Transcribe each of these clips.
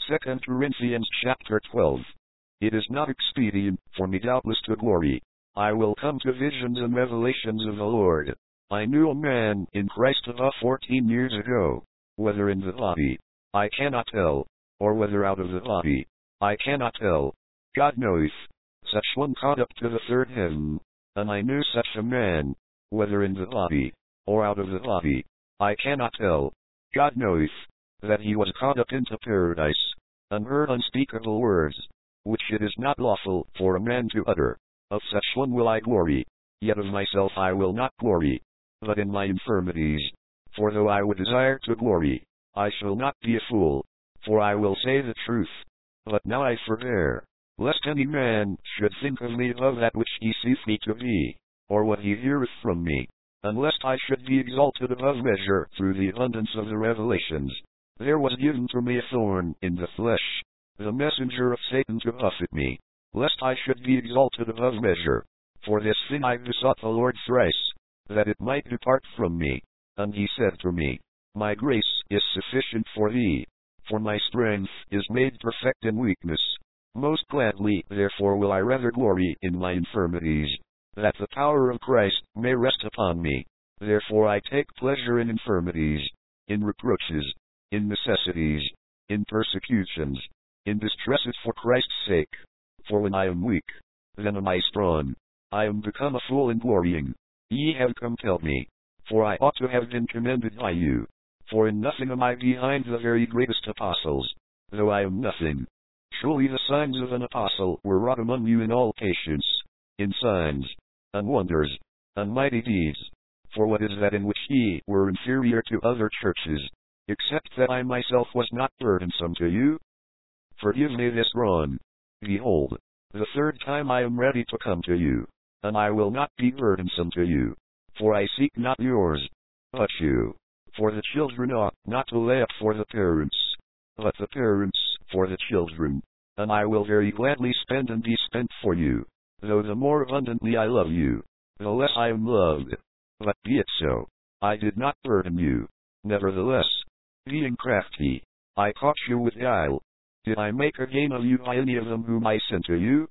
2 Corinthians chapter 12. It is not expedient for me doubtless to glory. I will come to visions and revelations of the Lord. I knew a man in Christ about 14 years ago, whether in the body, I cannot tell, or whether out of the body, I cannot tell. God knoweth. Such one caught up to the third heaven, and I knew such a man, whether in the body, or out of the body, I cannot tell. God knoweth, that he was caught up into paradise, and heard unspeakable words, which it is not lawful for a man to utter. Of such one will I glory, yet of myself I will not glory, but in my infirmities. For though I would desire to glory, I shall not be a fool, for I will say the truth. But now I forbear, lest any man should think of me above that which he seeth me to be, or what he heareth from me, and lest I should be exalted above measure through the abundance of the revelations. There was given to me a thorn in the flesh, the messenger of Satan to buffet me, lest I should be exalted above measure. For this thing I besought the Lord thrice, that it might depart from me. And he said to me, My grace is sufficient for thee, for my strength is made perfect in weakness. Most gladly therefore will I rather glory in my infirmities, that the power of Christ may rest upon me. Therefore I take pleasure in infirmities, in reproaches, in necessities, in persecutions, in distresses for Christ's sake. For when I am weak, then am I strong. I am become a fool in glorying. Ye have compelled me, for I ought to have been commended by you. For in nothing am I behind the very greatest apostles, though I am nothing. Surely the signs of an apostle were wrought among you in all patience, in signs, and wonders, and mighty deeds. For what is that in which ye were inferior to other churches, except that I myself was not burdensome to you? Forgive me this wrong. Behold, the third time I am ready to come to you, and I will not be burdensome to you. For I seek not yours, but you. For the children ought not to lay up for the parents, but the parents for the children. And I will very gladly spend and be spent for you, though the more abundantly I love you, the less I am loved. But be it so. I did not burden you. Nevertheless, being crafty, I caught you with guile. Did I make a gain of you by any of them whom I sent to you?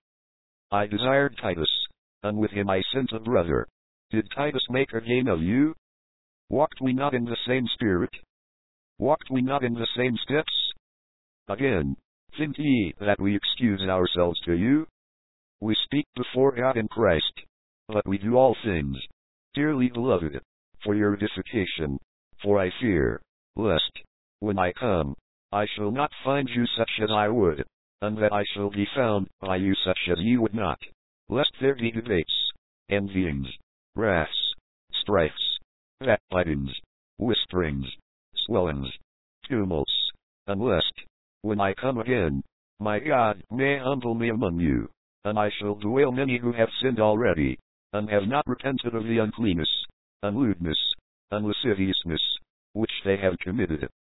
I desired Titus, and with him I sent a brother. Did Titus make a gain of you? Walked we not in the same spirit? Walked we not in the same steps? Again, think ye that we excuse ourselves to you? We speak before God in Christ, but we do all things, dearly beloved, for your edification. For I fear, lest, when I come, I shall not find you such as I would, and that I shall be found by you such as ye would not, lest there be debates, envyings, wraths, strifes, backbitings, whisperings, swellings, tumults, and lest, when I come again, my God may humble me among you, and I shall bewail many who have sinned already, and have not repented of the uncleanness, and lewdness, and lasciviousness, which they have committed.